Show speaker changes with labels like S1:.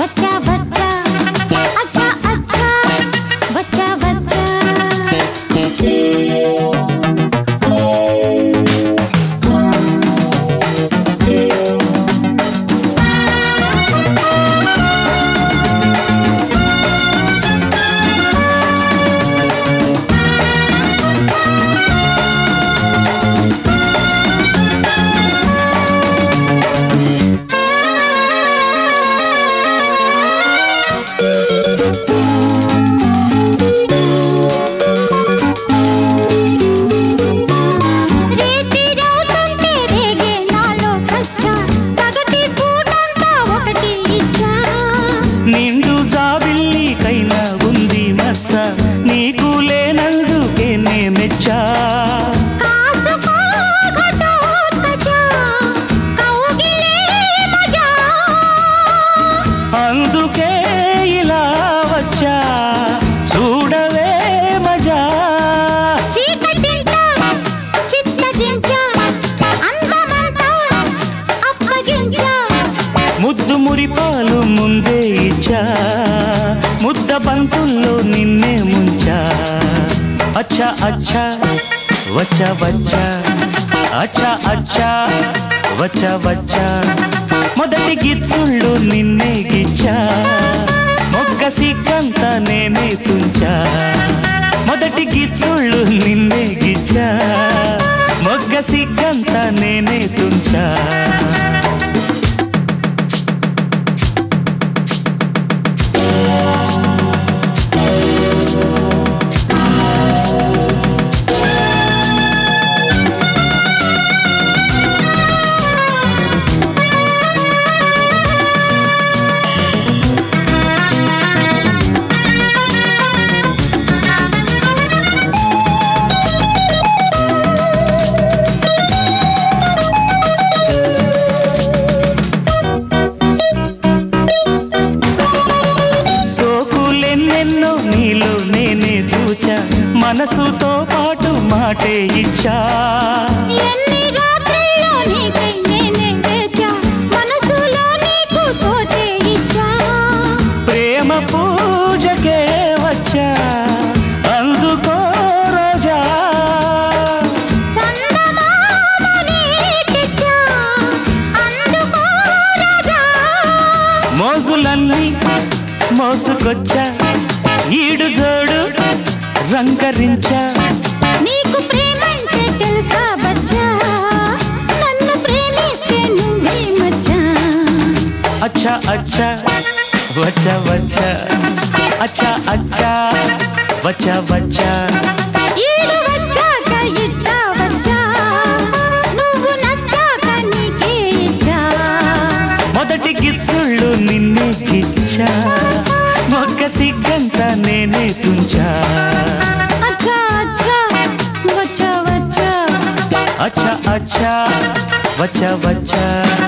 S1: बच्चा बच्चा अच्छा अच्छा बच्चा बच्चा
S2: నిండు జాబిల్లి కైనా ఉంది మచ్చ నీకు లేనందుకే నే మెచ్చా అందుకే ఇలా వచ్చా చూడవే మజా ముద్దు మురిపాలు ముందే ఇచ్చా ముద్ద బంతుల్లో నిన్నే ముంచా అచ్చా అచ్చా వచ్చా వచ్చా అచ్చా అచ్చా వచ్చా వచ్చా మొదటి గిచ్చుళ్ళు నిన్నే గిచ్చా మొగ్గ సిగ్గంత నేనే తుంచా మొదటి గిచ్చుళ్ళు నిన్నే గిచ్చా మొగ్గ సిగ్గంత నేనే తుంచా ఎన్నెన్నో నీలో నేనే చూచా మనసుతో పాటు మాటే ఇచ్చా ప్రేమ పూజకే వచ్చా అందుకో రోజా మోజులన్నీ మోసుకొచ్చా ఈడు జోడు రంగరించా
S1: నీకు ప్రేమంటే తెలుసా బచ్చా నన్ను ప్రేమిస్తే నువ్వే మచ్చా
S2: అచ్చా అచ్చా వచ్చా వచ్చా అచ్చా అచ్చా వచ్చా వచ్చా
S1: ఈడు వచ్చాక ఇట్టా వచ్చా నువ్వు నచ్చాక నీకే ఇచ్చా
S2: మొదటి గిచ్చుళ్ళు నిన్నే గిచ్చా మొక్క సిగ్గంత నేనే తుంచా
S1: అచ్చా అచ్చా వచ్చా వచ్చా
S2: అచ్చా అచ్చా వచ్చా వచ్చా